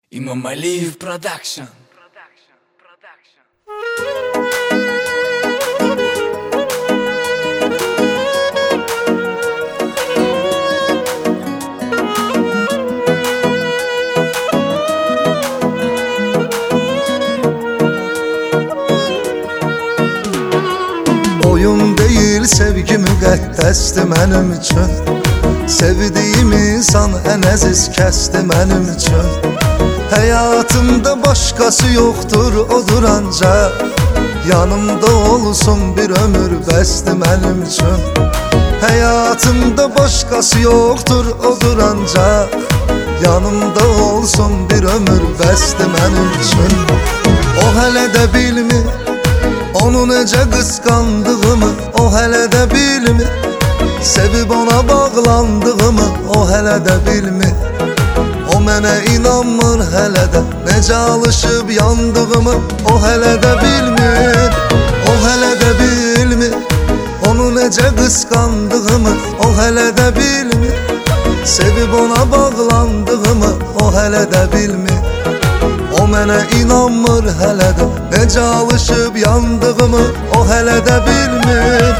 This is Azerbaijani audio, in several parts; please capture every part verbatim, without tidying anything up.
İmam Aliyev Production. Oyun değil sevgi müqəddəsdir mənim üçün. Sevdiyim insan ən əziz kəsdir mənim üçün. Həyatımda başqası yoxdur, odur ancaq yanımda olsun bir ömür bəsdir mənim üçün. Həyatımda başqası yoxdur, odur ancaq yanımda olsun bir ömür bəsdir mənim üçün. O hələ də bilmir onu necə qısqandığımı, o hələ də bilmir sevib ona bağlandığımı, o hələ də bilmir. O mənə inanmır hələ də necə alışıb yandığımı, o hələ də bilmir. O hələ də bilmir onu necə qısqandığımı, o hələ də bilmir sevib ona bağlandığımı, o hələ də bilmir. O mənə inanmır hələ də necə alışıb yandığımı, o hələ də bilmir.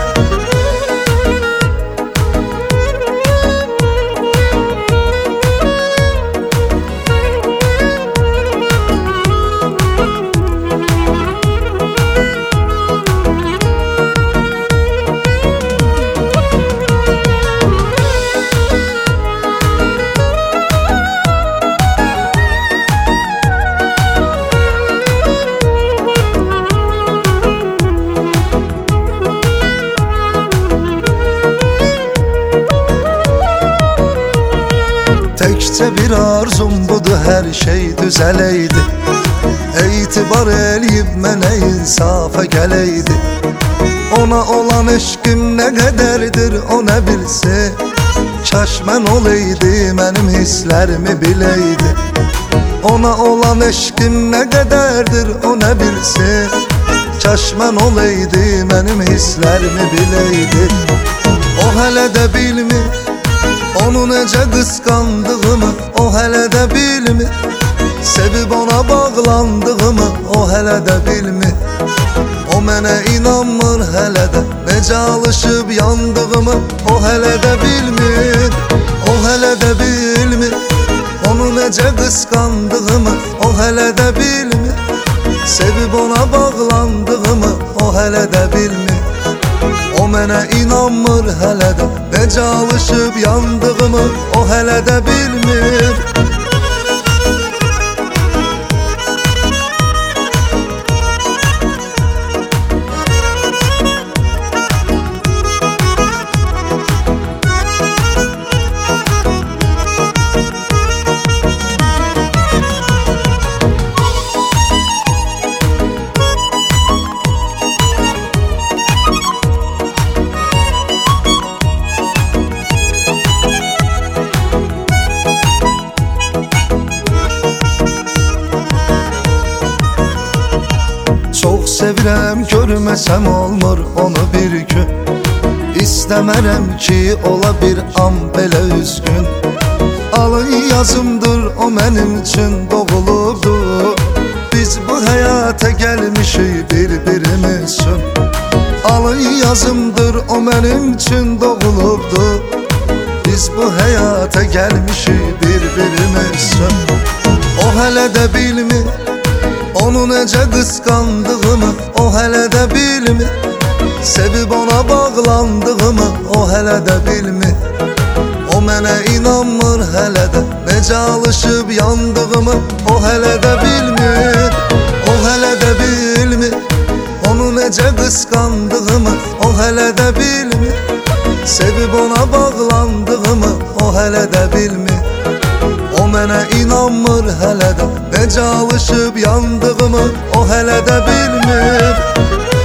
Təkcə bir arzum budur, hər şey düzələydi. Etibar eləyib mənə insafa gələydi. Ona olan eşqim nə qədərdir o nə bilsin. Kaş mən olaydı mənim hisslərimi biləydi. Ona olan eşqim nə qədərdir o nə bilsin. Kaş mən olaydı mənim hisslərimi biləydi. O hələ də bilmir onu necə qısqandığımı, o hələ də bilmir sevib ona bağlandığımı, o hələ də bilmir. O mənə inanmır hələ də necə alışıb yandığımı, o hələ də bilmir. O hələ də bilmir onu necə qısqandığımı, o hələ də bilmir sevib ona bağlandığımı, o hələ də bilmir. O mənə inanmır hələ də necə alışıb yandığımı, o hələ də bilmir. Sevirəm, görməsəm olmur onu bir gün. İstəmərəm ki ola bir an belə üzgün. Alın yazımdır o mənim üçün doğulubdur. Biz bu həyata gəlmişik bir-birimiz üçün. Alın yazımdır o mənim üçün doğulubdur. Biz bu həyata gəlmişik bir-birimiz üçün. O hələ də bilmir onu necə qısqandığımı, o hələ də bilmir sevib ona bağlandığımı, o hələ də bilmir. O mənə inanmır hələ də necə alışıb yandığımı, o hələ də bilmir. O hələ də bilmir onu necə qısqandığımı, o hələ də bilmir sevib ona bağlandığımı, o hələ də bilmir. O mənə inanmır hələ də necə alışıb yandığımı, o hələ də bilmir.